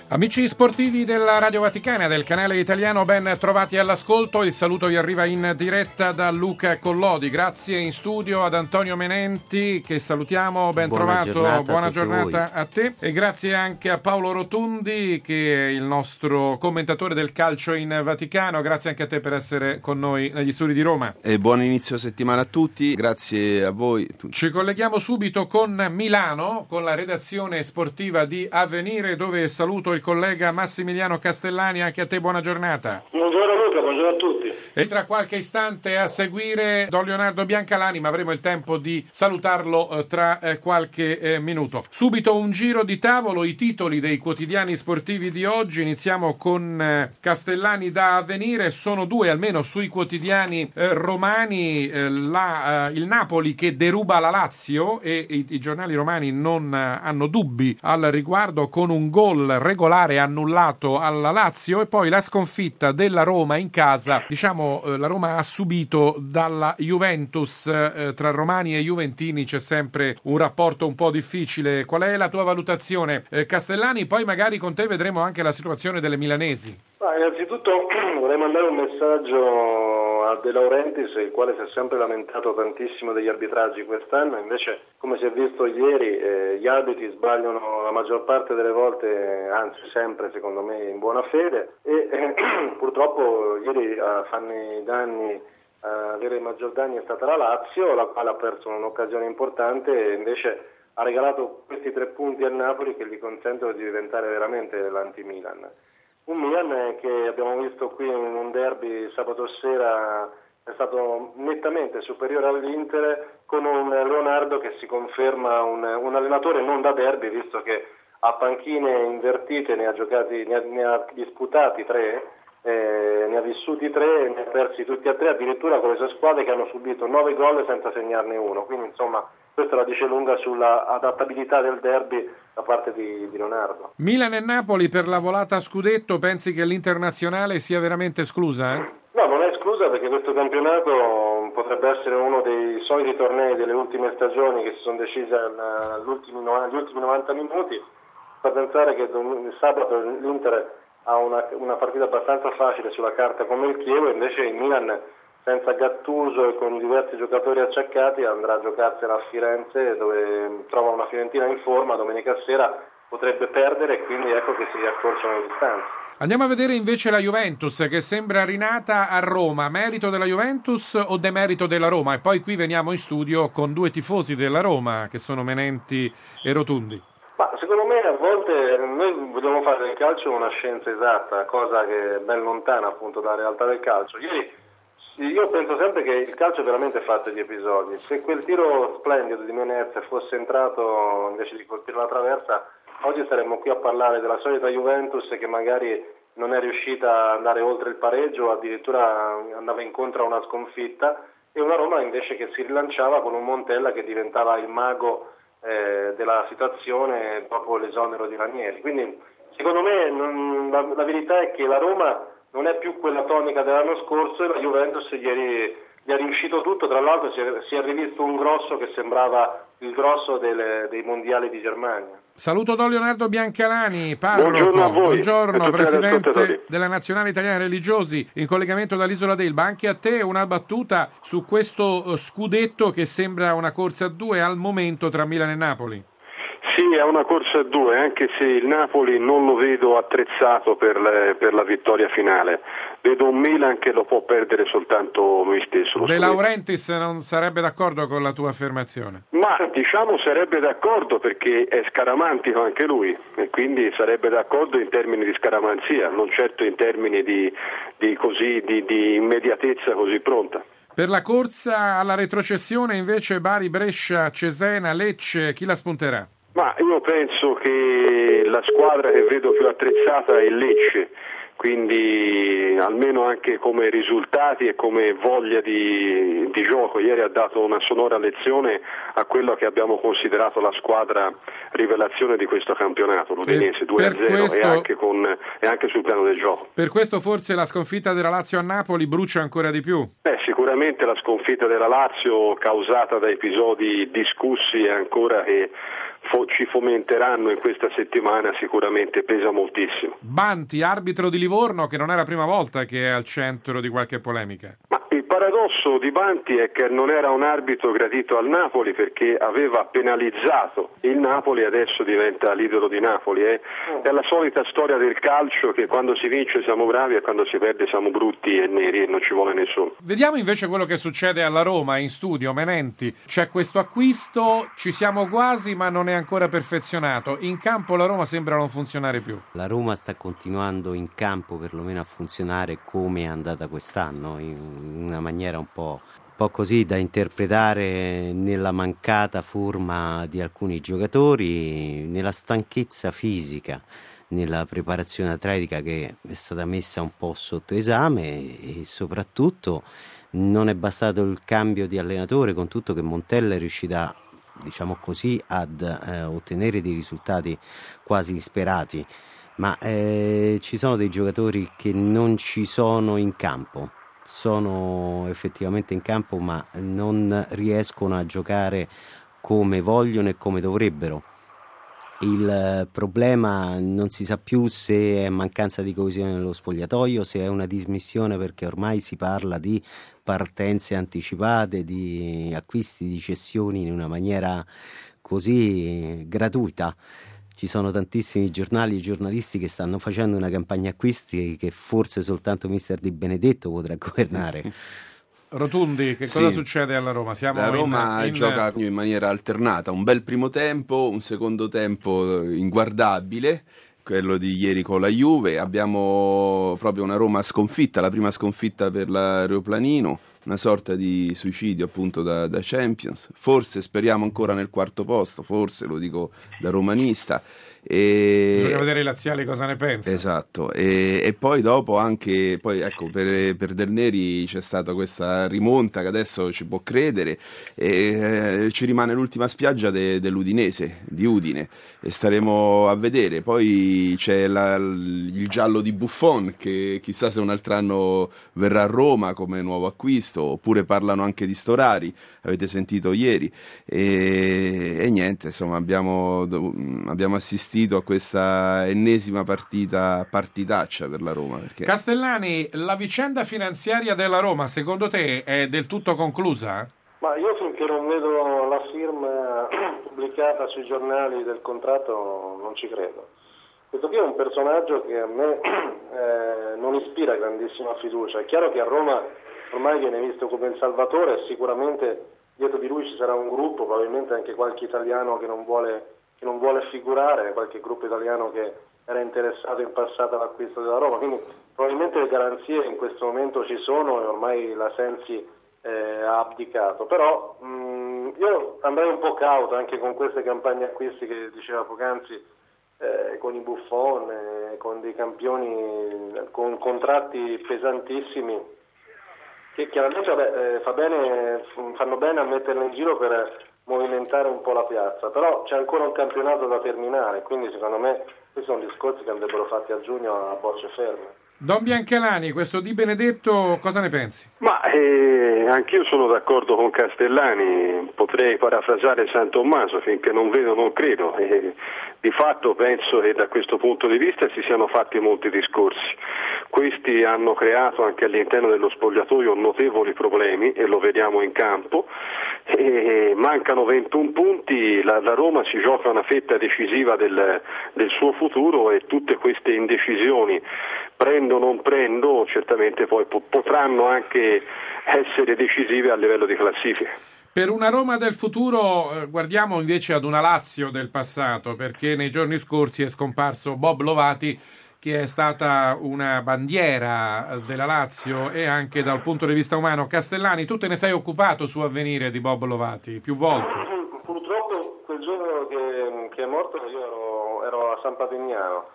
Amici sportivi della Radio Vaticana, del canale italiano, ben trovati all'ascolto. Il saluto vi arriva in diretta da Luca Collodi. Grazie in studio ad Antonio Menenti, che salutiamo, ben trovato, buona giornata a te. E grazie anche a Paolo Rotundi, che è il nostro commentatore del calcio in Vaticano. Grazie anche a te per essere con noi negli studi di Roma. E buon inizio settimana a tutti, grazie a voi. Ci colleghiamo subito con Milano, con la redazione sportiva di Avvenire, dove saluto il collega Massimiliano Castellani. Anche a te buona giornata. Buongiorno Luca, buongiorno a tutti. E tra qualche istante a seguire Don Leonardo Biancalani, ma avremo il tempo di salutarlo tra qualche minuto. Subito un giro di tavolo, i titoli dei quotidiani sportivi di oggi. Iniziamo con Castellani da Avvenire. Sono due almeno sui quotidiani romani, il Napoli che deruba la Lazio, e i giornali romani non hanno dubbi al riguardo, con un gol regolare annullato alla Lazio, e poi la sconfitta della Roma in casa. Diciamo, la Roma ha subito dalla Juventus. Tra romani e juventini c'è sempre un rapporto un po' difficile. Qual è la tua valutazione, Castellani? Poi magari con te vedremo anche la situazione delle milanesi. Innanzitutto vorrei mandare un messaggio a De Laurentiis, il quale si è sempre lamentato tantissimo degli arbitraggi quest'anno. Invece, come si è visto ieri, gli arbitri sbagliano la maggior parte delle volte, anzi sempre secondo me in buona fede, e purtroppo ieri a farne i danni, a avere i maggior danni, è stata la Lazio, la quale ha perso un'occasione importante e invece ha regalato questi 3 punti al Napoli che gli consentono di diventare veramente l'anti-Milan. Un Milan che abbiamo visto qui in un derby sabato sera è stato nettamente superiore all'Inter, con un Leonardo che si conferma un allenatore non da derby, visto che a panchine invertite ne ha disputati 3, ne ha vissuti 3 e ne ha persi tutti e 3, addirittura con le sue squadre che hanno subito 9 gol senza segnarne uno. Quindi insomma questo la dice lunga sulla adattabilità del derby da parte di Leonardo. Milan e Napoli per la volata a scudetto, pensi che l'internazionale sia veramente esclusa? No, non è esclusa, perché questo campionato potrebbe essere uno dei soliti tornei delle ultime stagioni che si sono decisi agli ultimi 90 minuti. Fa pensare che il sabato l'Inter ha una partita abbastanza facile sulla carta come il Chievo, invece il Milan senza Gattuso e con diversi giocatori acciaccati andrà a giocarsela a Firenze, dove trova una Fiorentina in forma. Domenica sera potrebbe perdere e quindi ecco che si accorciano le distanze. Andiamo a vedere invece la Juventus, che sembra rinata a Roma. Merito della Juventus o demerito della Roma? E poi qui veniamo in studio con 2 tifosi della Roma, che sono Menenti e Rotundi. Ma secondo me a volte noi vogliamo fare del calcio una scienza esatta, cosa che è ben lontana appunto dalla realtà del calcio. Io penso sempre che il calcio è veramente fatto di episodi. Se quel tiro splendido di Menez fosse entrato invece di colpire la traversa, oggi saremmo qui a parlare della solita Juventus che magari non è riuscita ad andare oltre il pareggio, addirittura andava incontro a una sconfitta, e una Roma invece che si rilanciava con un Montella che diventava il mago della situazione dopo l'esonero di Ranieri. Quindi secondo me la verità è che la Roma non è più quella tonica dell'anno scorso e la Juventus ieri gli è riuscito tutto. Tra l'altro si è rivisto un grosso che sembrava il grosso dei mondiali di Germania. Saluto Don Leonardo Biancalani, parroco. Buongiorno a voi. Buongiorno, presidente della Nazionale Italiana Religiosi, in collegamento dall'Isola d'Elba. Anche a te una battuta su questo scudetto che sembra una corsa a 2 al momento tra Milan e Napoli. Sì, è una corsa a 2, anche se il Napoli non lo vedo attrezzato per la vittoria finale. Vedo un Milan che lo può perdere soltanto lui stesso. De Laurentiis non sarebbe d'accordo con la tua affermazione? Ma diciamo sarebbe d'accordo, perché è scaramantico anche lui e quindi sarebbe d'accordo in termini di scaramanzia, non certo in termini di immediatezza così pronta. Per la corsa alla retrocessione invece Bari, Brescia, Cesena, Lecce, chi la spunterà? Ma io penso che la squadra che vedo più attrezzata è il Lecce, quindi almeno anche come risultati e come voglia di gioco. Ieri ha dato una sonora lezione a quello che abbiamo considerato la squadra rivelazione di questo campionato, l'Udinese 2-0, e anche sul piano del gioco. Per questo forse la sconfitta della Lazio a Napoli brucia ancora di più? Sicuramente la sconfitta della Lazio, causata da episodi discussi e ancora che ci fomenteranno in questa settimana sicuramente pesa moltissimo. Banti, arbitro di Livorno, che non è la prima volta che è al centro di qualche polemica. Ma il paradosso di Banti è che non era un arbitro gradito al Napoli perché aveva penalizzato il Napoli e adesso diventa l'idolo di Napoli. È la solita storia del calcio, che quando si vince siamo bravi e quando si perde siamo brutti e neri e non ci vuole nessuno. Vediamo invece quello che succede alla Roma. In studio Menenti, c'è questo acquisto, ci siamo quasi ma non è ancora perfezionato. In campo la Roma sembra non funzionare più. La Roma sta continuando in campo perlomeno a funzionare come è andata quest'anno, in una maniera un po' così da interpretare nella mancata forma di alcuni giocatori, nella stanchezza fisica, nella preparazione atletica che è stata messa un po' sotto esame, e soprattutto non è bastato il cambio di allenatore, con tutto che Montella è riuscita, diciamo così, ad ottenere dei risultati quasi insperati, ma ci sono dei giocatori che non ci sono in campo, sono effettivamente in campo ma non riescono a giocare come vogliono e come dovrebbero. Il problema non si sa più se è mancanza di coesione nello spogliatoio, se è una dismissione perché ormai si parla di partenze anticipate, di acquisti, di cessioni in una maniera così gratuita. Ci sono tantissimi giornali e giornalisti che stanno facendo una campagna acquisti che forse soltanto mister Di Benedetto potrà governare. Rotundi, che cosa succede alla Roma? La Roma gioca in maniera alternata, un bel primo tempo, un secondo tempo inguardabile, quello di ieri con la Juve. Abbiamo proprio una Roma sconfitta, la prima sconfitta per l'aeroplanino, una sorta di suicidio appunto da Champions. Forse speriamo ancora nel quarto posto, forse, lo dico da romanista. Bisogna vedere i laziali cosa ne pensano. Esatto, e poi dopo anche ecco, per Del Neri c'è stata questa rimonta che adesso ci può credere, e ci rimane l'ultima spiaggia dell'Udinese, di Udine, e staremo a vedere. Poi c'è il giallo di Buffon, che chissà se un altro anno verrà a Roma come nuovo acquisto, oppure parlano anche di Storari, avete sentito ieri, e niente, insomma abbiamo assistito a questa ennesima partitaccia per la Roma. Perché... Castellani, la vicenda finanziaria della Roma secondo te è del tutto conclusa? Ma io finché non vedo la firma pubblicata sui giornali del contratto non ci credo. Questo qui è un personaggio che a me non ispira grandissima fiducia. È chiaro che a Roma ormai viene visto come il salvatore, sicuramente dietro di lui ci sarà un gruppo, probabilmente anche qualche italiano che non vuole figurare, qualche gruppo italiano che era interessato in passato all'acquisto della Roma, quindi probabilmente le garanzie in questo momento ci sono e ormai la Sensi ha abdicato, però io andrei un po' cauto anche con queste campagne acquisti che diceva poc'anzi, con i Buffon, con dei campioni con contratti pesantissimi che chiaramente fanno bene a metterli in giro per movimentare un po' la piazza, però c'è ancora un campionato da terminare, quindi secondo me questi sono discorsi che andrebbero fatti a giugno a bocce ferme. Don Biancalani, questo Di Benedetto cosa ne pensi? Ma anch'io sono d'accordo con Castellani, potrei parafrasare San Tommaso, finché non vedo non credo, di fatto penso che da questo punto di vista si siano fatti molti discorsi. Questi hanno creato anche all'interno dello spogliatoio notevoli problemi e lo vediamo in campo. Mancano 21 punti, la Roma si gioca una fetta decisiva del suo futuro e tutte queste indecisioni, prendo o non prendo, certamente poi potranno anche essere decisive a livello di classifica. Per una Roma del futuro guardiamo invece ad una Lazio del passato, perché nei giorni scorsi è scomparso Bob Lovati, che è stata una bandiera della Lazio e anche dal punto di vista umano. Castellani, tu te ne sei occupato su Avvenire di Bob Lovati più volte? Purtroppo quel giorno che è morto io ero a San Patrignano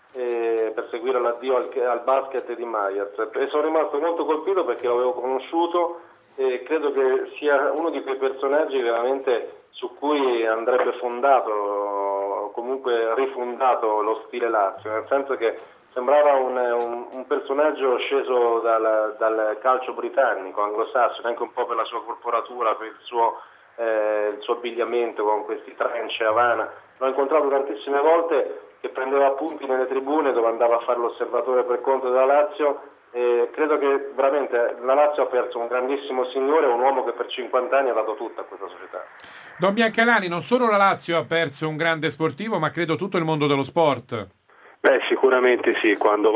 per seguire l'addio al basket di Myers e sono rimasto molto colpito perché l'avevo conosciuto e credo che sia uno di quei personaggi veramente su cui andrebbe fondato, comunque rifondato lo stile Lazio, nel senso che sembrava un personaggio sceso dal calcio britannico, anglosassone, anche un po' per la sua corporatura, per il suo il suo abbigliamento con questi trench e Havana. L'ho incontrato tantissime volte, che prendeva appunti nelle tribune dove andava a fare l'osservatore per conto della Lazio. Credo che veramente la Lazio ha perso un grandissimo signore, un uomo che per 50 anni ha dato tutto a questa società. Don Biancalani, non solo la Lazio ha perso un grande sportivo, ma credo tutto il mondo dello sport. Beh, sicuramente sì, quando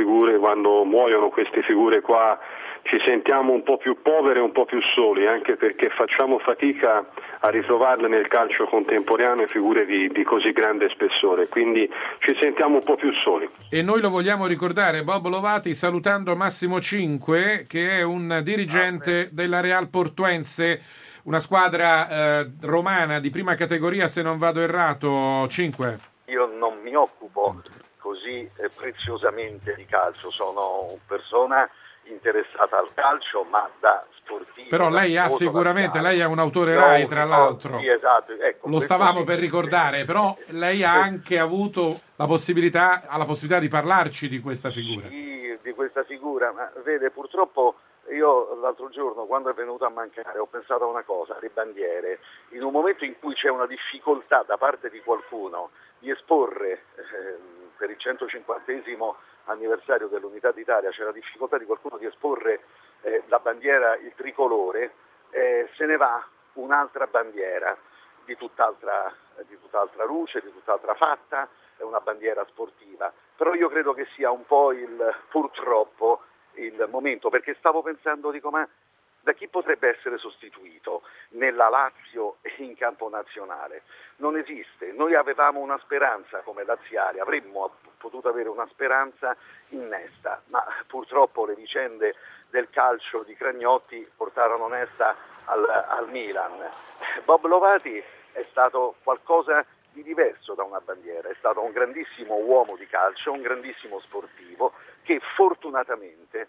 muoiono queste figure qua ci sentiamo un po' più poveri e un po' più soli, anche perché facciamo fatica a ritrovarle nel calcio contemporaneo figure di così grande spessore, quindi ci sentiamo un po' più soli. E noi lo vogliamo ricordare, Bob Lovati, salutando Massimo Cinque, che è un dirigente della Real Portuense, una squadra romana di prima categoria, se non vado errato. Cinque. Io non mi occupo così preziosamente di calcio, sono persona interessata al calcio, ma da sportivo. Però lei ha sicuramente, lei è un autore RAI, tra l'altro. Sì, esatto. Ecco, lo stavamo per ricordare, però lei ha anche avuto la possibilità di parlarci di questa figura. Sì, di questa figura, ma vede, purtroppo io l'altro giorno, quando è venuto a mancare, ho pensato a una cosa, le bandiere. In un momento in cui c'è una difficoltà da parte di qualcuno di esporre per il 150esimo anniversario dell'Unità d'Italia, c'è la difficoltà di qualcuno di esporre la bandiera, il tricolore, se ne va un'altra bandiera di tutt'altra luce, di tutt'altra fatta, è una bandiera sportiva. Però io credo che sia un po' purtroppo il momento, perché stavo pensando, dico, ma da chi potrebbe essere sostituito nella Lazio e in campo nazionale? Non esiste. Noi avevamo una speranza come laziali, avremmo potuto avere una speranza in Nesta, ma purtroppo le vicende del calcio di Cragnotti portarono Nesta al Milan. Bob Lovati è stato qualcosa di diverso da una bandiera, è stato un grandissimo uomo di calcio, un grandissimo sportivo che fortunatamente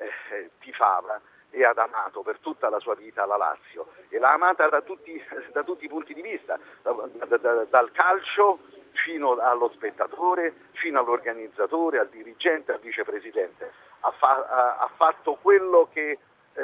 tifava e ha amato per tutta la sua vita la Lazio, e l'ha amata da tutti i punti di vista, dal calcio fino allo spettatore, fino all'organizzatore, al dirigente, al vicepresidente. Ha fatto quello che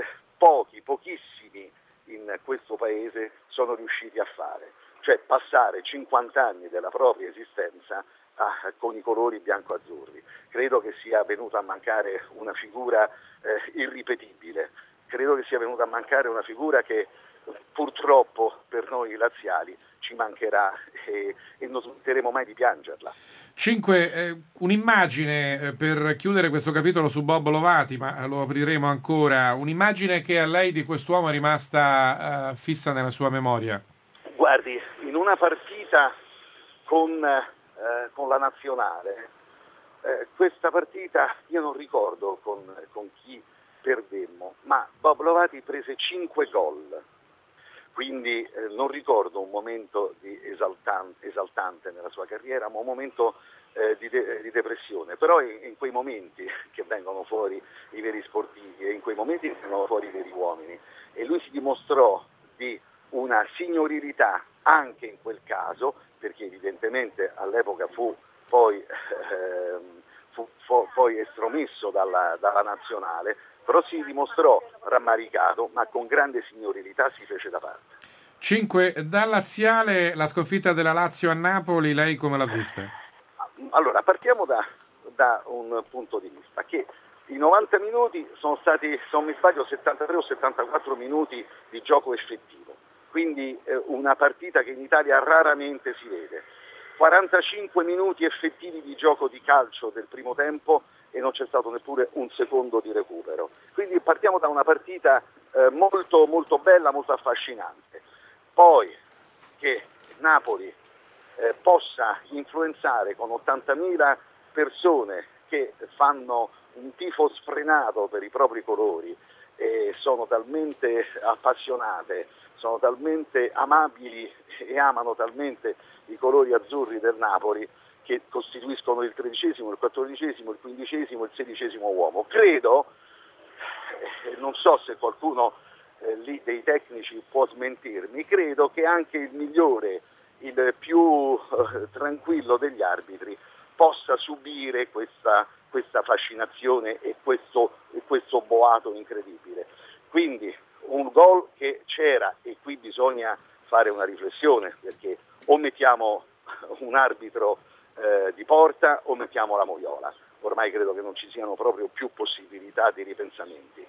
pochissimi in questo paese sono riusciti a fare, cioè passare 50 anni della propria esistenza con i colori bianco-azzurri. Credo che sia venuta a mancare una figura irripetibile, credo che sia venuta a mancare una figura che purtroppo per noi laziali ci mancherà e non smetteremo mai di piangerla. Cinque, un'immagine per chiudere questo capitolo su Bob Lovati, ma lo apriremo ancora, un'immagine che a lei di quest'uomo è rimasta fissa nella sua memoria. Guardi, in una partita con la nazionale, questa partita io non ricordo con chi perdemmo, ma Bob Lovati prese 5 gol, quindi non ricordo un momento esaltante nella sua carriera, ma un momento di depressione. Però è in quei momenti che vengono fuori i veri sportivi, è in quei momenti che vengono fuori i veri uomini, e lui si dimostrò di una signorilità anche in quel caso, perché evidentemente all'epoca fu poi estromesso dalla nazionale, però si dimostrò rammaricato, ma con grande signorilità si fece da parte. 5, da laziale, la sconfitta della Lazio a Napoli, lei come l'ha vista? Allora, partiamo da un punto di vista, che i 90 minuti sono stati, se non mi sbaglio, 73 o 74 minuti di gioco effettivo, quindi una partita che in Italia raramente si vede. 45 minuti effettivi di gioco di calcio del primo tempo e non c'è stato neppure un secondo di recupero. Quindi partiamo da una partita molto, molto bella, molto affascinante. Poi che Napoli possa influenzare con 80.000 persone che fanno un tifo sfrenato per i propri colori e sono talmente appassionate, sono talmente amabili e amano talmente i colori azzurri del Napoli, che costituiscono il 13°, il 14°, il 15°, il 16° uomo. Credo, non so se qualcuno lì dei tecnici può smentirmi, credo che anche il migliore, il più tranquillo degli arbitri possa subire questa fascinazione e questo boato incredibile. Quindi un gol che c'era, e qui bisogna fare una riflessione, perché o mettiamo un arbitro di porta o mettiamo la Moiola. Ormai credo che non ci siano proprio più possibilità di ripensamenti.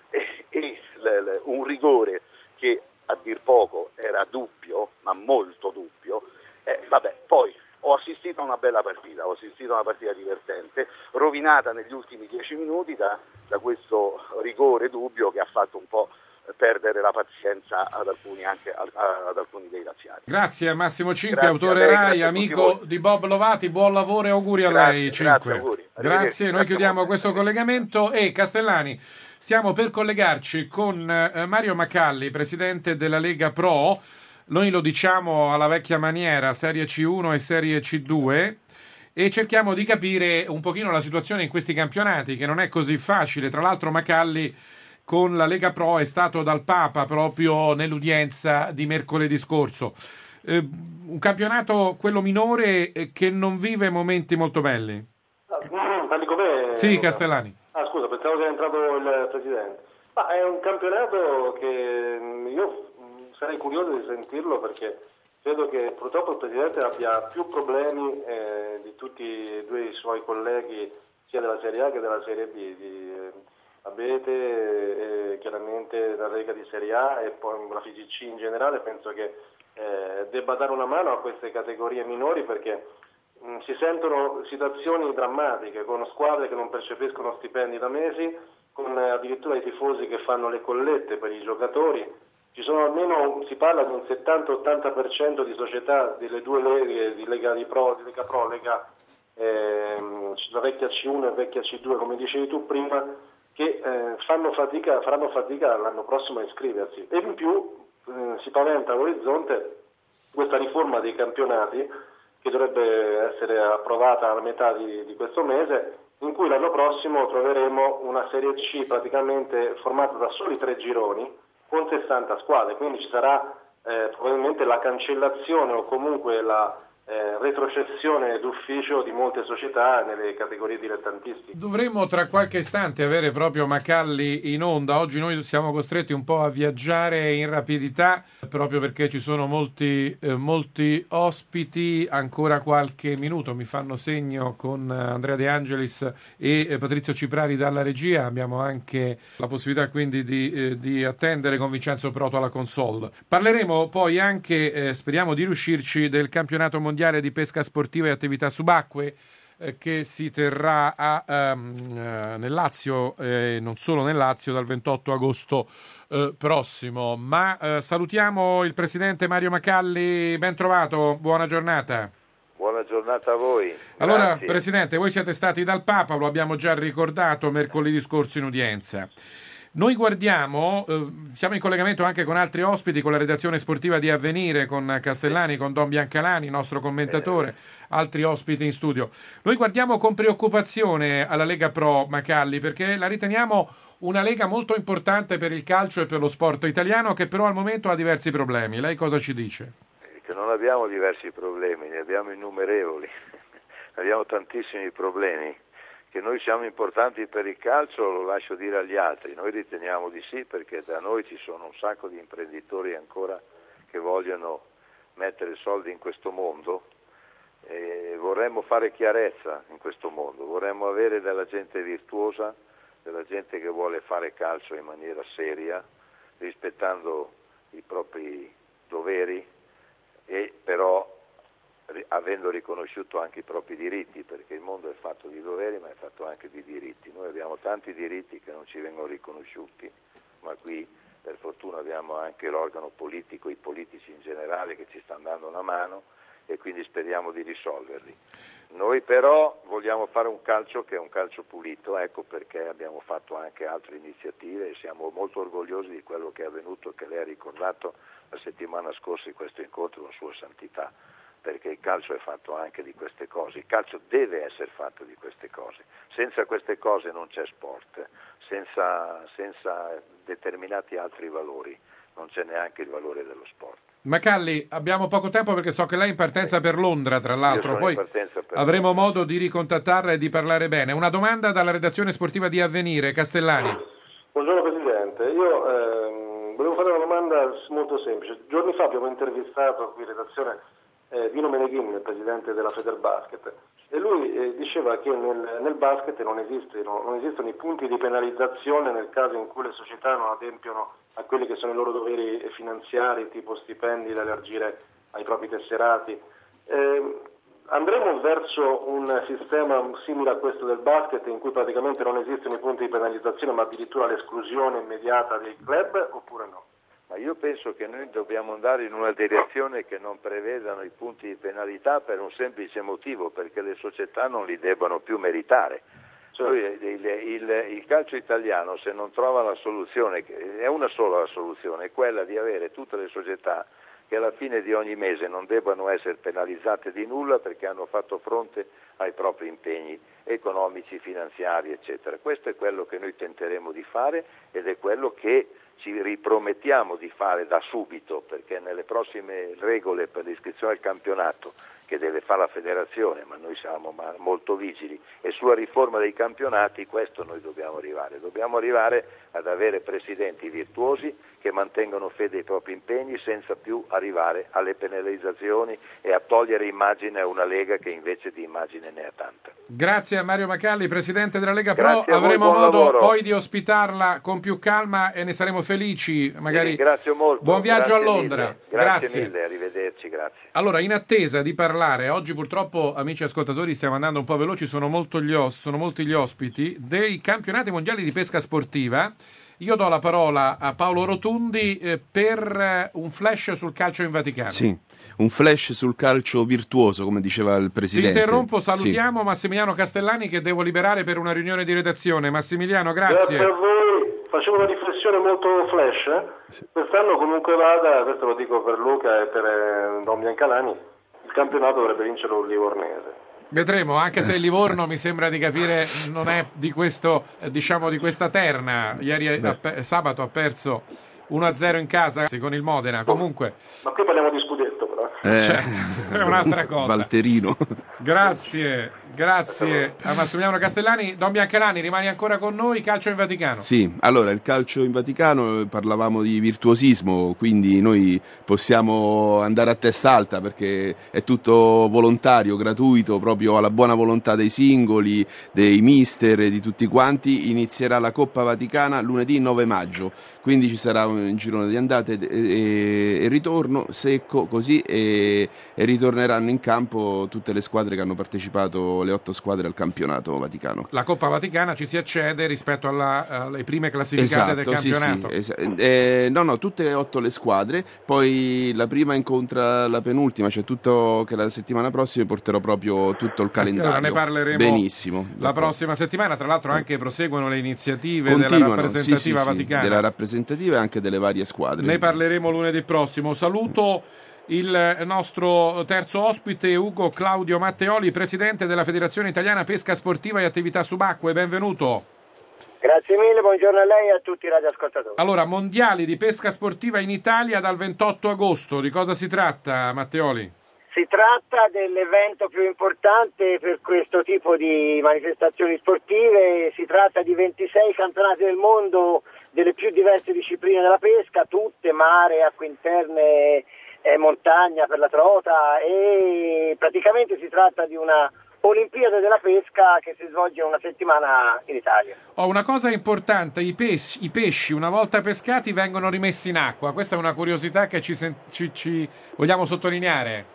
Un rigore che a dir poco era dubbio, ma molto dubbio, poi ho assistito a una bella partita, divertente, rovinata negli ultimi 10 minuti da questo rigore dubbio che ha fatto un po' perdere la pazienza ad alcuni dei laziali. Grazie a Massimo Cinque, autore Rai, amico di Bob Lovati, buon lavoro e auguri a lei Cinque. Grazie, noi chiudiamo questo collegamento e Castellani, stiamo per collegarci con Mario Macalli, presidente della Lega Pro. Noi lo diciamo alla vecchia maniera, Serie C1 e Serie C2, e cerchiamo di capire un pochino la situazione in questi campionati, che non è così facile. Tra l'altro Macalli con la Lega Pro è stato dal Papa proprio nell'udienza di mercoledì scorso. Un campionato, quello minore, che non vive momenti molto belli. Parli con me? Sì, Castellani. Scusa, pensavo che era entrato il Presidente. Ma è un campionato che io sarei curioso di sentirlo, perché credo che purtroppo il Presidente abbia più problemi di tutti e due i suoi colleghi, sia della Serie A che della Serie B, di Abete, chiaramente la Lega di Serie A e poi la FIGC in generale. Penso che debba dare una mano a queste categorie minori, perché si sentono situazioni drammatiche, con squadre che non percepiscono stipendi da mesi, con addirittura i tifosi che fanno le collette per i giocatori. Ci sono almeno, si parla di un 70-80% di società delle due leghe, di Lega Pro, la vecchia C1 e vecchia C2, come dicevi tu prima, che faranno fatica l'anno prossimo a iscriversi. E in più si paventa all'orizzonte questa riforma dei campionati, che dovrebbe essere approvata alla metà di questo mese, in cui l'anno prossimo troveremo una Serie C praticamente formata da soli 3 gironi, con 60 squadre, quindi ci sarà probabilmente la cancellazione o comunque la retrocessione d'ufficio di molte società nelle categorie dilettantistiche. Dovremmo tra qualche istante avere proprio Macalli in onda. Oggi noi siamo costretti un po' a viaggiare in rapidità, proprio perché ci sono molti ospiti. Ancora qualche minuto, mi fanno segno, con Andrea De Angelis e Patrizio Ciprari dalla regia. Abbiamo anche la possibilità quindi di attendere con Vincenzo Proto alla console. Parleremo poi anche, speriamo di riuscirci, del campionato mondiale di pesca sportiva e attività subacquee che si terrà nel Lazio, non solo nel Lazio, dal 28 agosto prossimo. Ma salutiamo il presidente Mario Macalli, ben trovato, buona giornata. Buona giornata a voi. Allora, grazie. Presidente, voi siete stati dal Papa, lo abbiamo già ricordato mercoledì scorso in udienza. Noi guardiamo, siamo in collegamento anche con altri ospiti, con la redazione sportiva di Avvenire, con Castellani, con Don Biancalani, nostro commentatore, altri ospiti in studio. Noi guardiamo con preoccupazione alla Lega Pro, Macalli, perché la riteniamo una lega molto importante per il calcio e per lo sport italiano, che però al momento ha diversi problemi. Lei cosa ci dice? Che non abbiamo diversi problemi, ne abbiamo innumerevoli, abbiamo tantissimi problemi. Che noi siamo importanti per il calcio lo lascio dire agli altri, noi riteniamo di sì, perché da noi ci sono un sacco di imprenditori ancora che vogliono mettere soldi in questo mondo e vorremmo fare chiarezza in questo mondo, vorremmo avere della gente virtuosa, della gente che vuole fare calcio in maniera seria, rispettando i propri doveri e però avendo riconosciuto anche i propri diritti, perché il mondo è fatto di doveri ma è fatto anche di diritti. Noi abbiamo tanti diritti che non ci vengono riconosciuti, ma qui per fortuna abbiamo anche l'organo politico, i politici in generale che ci stanno dando una mano e quindi speriamo di risolverli. Noi però vogliamo fare un calcio che è un calcio pulito, ecco perché abbiamo fatto anche altre iniziative e siamo molto orgogliosi di quello che è avvenuto, che lei ha ricordato la settimana scorsa in questo incontro con Sua Santità, perché il calcio è fatto anche di queste cose, il calcio deve essere fatto di queste cose, senza queste cose non c'è sport, senza determinati altri valori non c'è neanche il valore dello sport. Macalli, abbiamo poco tempo perché so che lei è in partenza per Londra, tra l'altro, poi avremo modo di ricontattarla e di parlare bene. Una domanda dalla redazione sportiva di Avvenire, Castellani. Buongiorno Presidente, io volevo fare una domanda molto semplice. Giorni fa abbiamo intervistato qui in redazione Dino Meneghin, il presidente della Federbasket, e lui diceva che nel basket non esistono i punti di penalizzazione nel caso in cui le società non adempiono a quelli che sono i loro doveri finanziari, tipo stipendi da elargire ai propri tesserati. Andremo verso un sistema simile a questo del basket, in cui praticamente non esistono i punti di penalizzazione, ma addirittura l'esclusione immediata dei club, oppure no? Ma io penso che noi dobbiamo andare in una direzione che non prevedano i punti di penalità per un semplice motivo, perché le società non li debbano più meritare. Il calcio italiano, se non trova la soluzione, è una sola la soluzione, è quella di avere tutte le società che alla fine di ogni mese non debbano essere penalizzate di nulla perché hanno fatto fronte ai propri impegni economici, finanziari, eccetera. Questo è quello che noi tenteremo di fare ed è quello che ci ripromettiamo di fare da subito, perché nelle prossime regole per l'iscrizione al campionato, che deve fare la federazione, ma noi siamo molto vigili, e sulla riforma dei campionati, questo noi dobbiamo arrivare ad avere presidenti virtuosi che mantengono fede ai propri impegni senza più arrivare alle penalizzazioni e a togliere immagine a una Lega che invece di immagine ne ha tanta. Grazie a Mario Macalli, presidente della Lega Grazie Pro. Avremo buon modo lavoro. poi di ospitarla con più calma e ne saremo felici. Magari. Sì, grazie molto. Buon viaggio Grazie a Londra. Mille. Grazie mille, arrivederci, grazie. Allora, in attesa di parlare, oggi purtroppo, amici ascoltatori, stiamo andando un po' veloci, sono molti gli ospiti dei campionati mondiali di pesca sportiva. Io do la parola a Paolo Rotundi per un flash sul calcio in Vaticano. Sì, un flash sul calcio virtuoso, come diceva il presidente. Ti interrompo, salutiamo Sì. Massimiliano Castellani che devo liberare per una riunione di redazione. Massimiliano, grazie. Grazie a voi. Facevo una riflessione molto flash. Sì. Quest'anno comunque vada, questo lo dico per Luca e per Don Biancalani, il campionato dovrebbe vincerlo il Livornese. Vedremo, anche se il Livorno mi sembra di capire non è di questo, diciamo, di questa terna. Ieri sabato ha perso 1-0 in casa con il Modena. Comunque, Ma qui parliamo di scudetto, però. è un'altra cosa. Valterino. Grazie a Massimiliano Castellani. Don Biancalani, rimani ancora con noi. Calcio in Vaticano. Sì, allora il calcio in Vaticano, parlavamo di virtuosismo, quindi noi possiamo andare a testa alta perché è tutto volontario, gratuito, proprio alla buona volontà dei singoli, dei mister e di tutti quanti. Inizierà la Coppa Vaticana lunedì 9 maggio, quindi ci sarà un girone di andate e ritorno secco così e ritorneranno in campo tutte le squadre che hanno partecipato, le 8 squadre al campionato vaticano. La Coppa Vaticana ci si accede rispetto alle prime classificate del campionato. No, tutte e 8 le squadre, poi la prima incontra la penultima, cioè tutto che la settimana prossima porterò proprio tutto il calendario. Allora ne parleremo benissimo. La prossima settimana, tra l'altro anche proseguono le iniziative Continuano, della rappresentativa vaticana. Della rappresentativa e anche delle varie squadre. Ne parleremo lunedì prossimo. Saluto il nostro terzo ospite, Ugo Claudio Matteoli, presidente della Federazione Italiana Pesca Sportiva e Attività Subacquee. Benvenuto. Grazie mille, buongiorno a lei e a tutti i radioascoltatori. Allora, mondiali di pesca sportiva in Italia dal 28 agosto. Di cosa si tratta, Matteoli? Si tratta dell'evento più importante per questo tipo di manifestazioni sportive. Si tratta di 26 campionati del mondo delle più diverse discipline della pesca, tutte mare, acque interne, montagna per la trota, e praticamente si tratta di una Olimpiade della pesca che si svolge una settimana in Italia. Una cosa importante, i pesci una volta pescati vengono rimessi in acqua. Questa è una curiosità che ci vogliamo sottolineare.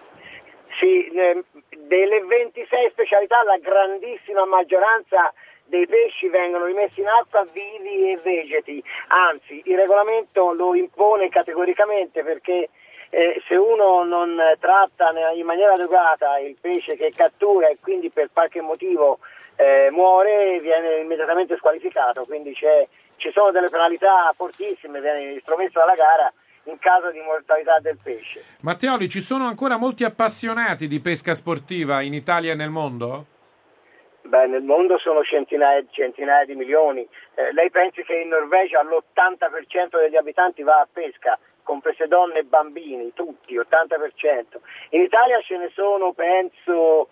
Sì, delle 26 specialità la grandissima maggioranza dei pesci vengono rimessi in acqua vivi e vegeti, anzi il regolamento lo impone categoricamente, perché se uno non tratta in maniera adeguata il pesce che cattura e quindi per qualche motivo muore, viene immediatamente squalificato, quindi ci sono delle penalità fortissime, viene estromesso dalla gara in caso di mortalità del pesce. Matteoli, ci sono ancora molti appassionati di pesca sportiva in Italia e nel mondo? Beh, nel mondo sono centinaia di milioni. Lei pensi che in Norvegia l'80% degli abitanti va a pesca, comprese donne e bambini, tutti, 80%. In Italia ce ne sono, penso,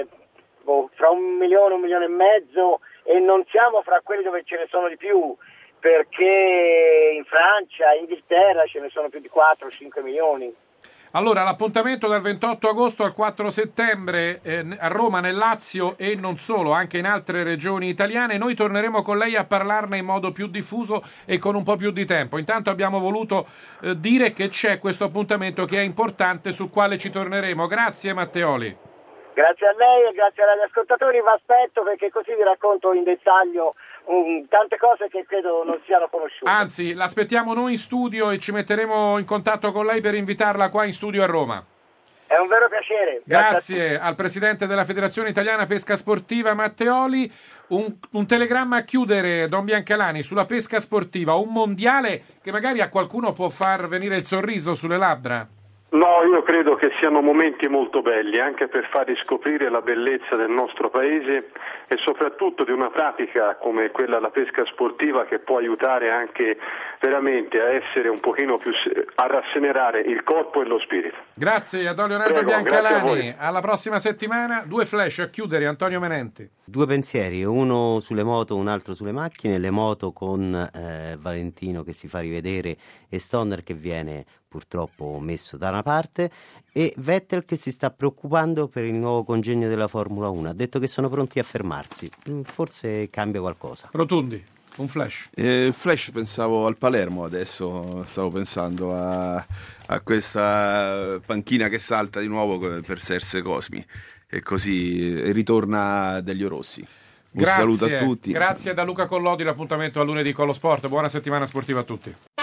fra 1 milione e mezzo, e non siamo fra quelli dove ce ne sono di più. perché in Francia, in Inghilterra ce ne sono più di 4-5 milioni. Allora, l'appuntamento dal 28 agosto al 4 settembre a Roma, nel Lazio e non solo, anche in altre regioni italiane. Noi torneremo con lei a parlarne in modo più diffuso e con un po' più di tempo. Intanto abbiamo voluto dire che c'è questo appuntamento che è importante, sul quale ci torneremo. Grazie Matteoli. Grazie a lei e grazie agli ascoltatori, vi aspetto perché così vi racconto in dettaglio tante cose che credo non siano conosciute. Anzi, l'aspettiamo noi in studio e ci metteremo in contatto con lei per invitarla qua in studio a Roma. È un vero piacere. Grazie al presidente della Federazione Italiana Pesca Sportiva Matteoli. Un telegramma a chiudere, Don Biancalani, sulla pesca sportiva, un mondiale che magari a qualcuno può far venire il sorriso sulle labbra. No, io credo che siano momenti molto belli, anche per far riscoprire la bellezza del nostro paese e soprattutto di una pratica come quella della pesca sportiva che può aiutare anche veramente a essere un pochino più, a rasserenare il corpo e lo spirito. Grazie a Don Leonardo Biancalani, alla prossima settimana. 2 flash a chiudere, Antonio Menenti. 2 pensieri, uno sulle moto, un altro sulle macchine. Le moto con Valentino che si fa rivedere e Stoner che viene purtroppo messo da una parte, e Vettel che si sta preoccupando per il nuovo congegno della Formula 1. Ha detto che sono pronti a fermarsi, forse cambia qualcosa. Rotundi, un flash. Flash, pensavo al Palermo, adesso stavo pensando a questa panchina che salta di nuovo per Serse Cosmi e così ritorna Delio Rossi. Un saluto a tutti. Grazie da Luca Collodi, l'appuntamento a lunedì con lo sport. Buona settimana sportiva a tutti.